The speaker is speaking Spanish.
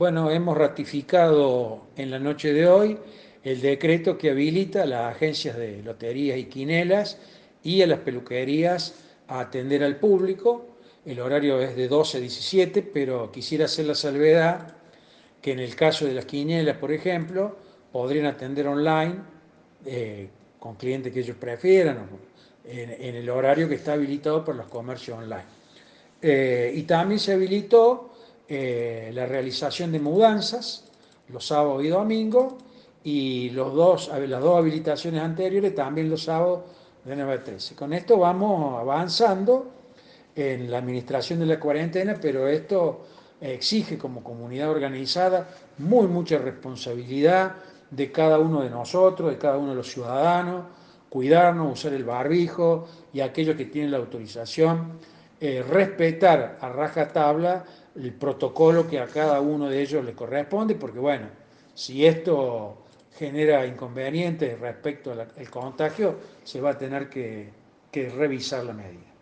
Bueno, hemos ratificado en la noche de hoy el decreto que habilita a las agencias de loterías y quinelas y a las peluquerías a atender al público. El horario es de 12 a 17, pero quisiera hacer la salvedad que en el caso de las quinielas, por ejemplo, podrían atender online con clientes que ellos prefieran o en el horario que está habilitado por los comercios online. Y también se habilitó la realización de mudanzas los sábados y domingos y las dos habilitaciones anteriores también los sábados de 9 a 13. Con esto vamos avanzando en la administración de la cuarentena, pero esto exige como comunidad organizada mucha responsabilidad de cada uno de nosotros, de cada uno de los ciudadanos, cuidarnos, usar el barbijo y aquellos que tienen la autorización, respetar a rajatabla el protocolo que a cada uno de ellos le corresponde, porque bueno, si esto genera inconvenientes respecto al contagio, se va a tener que revisar la medida.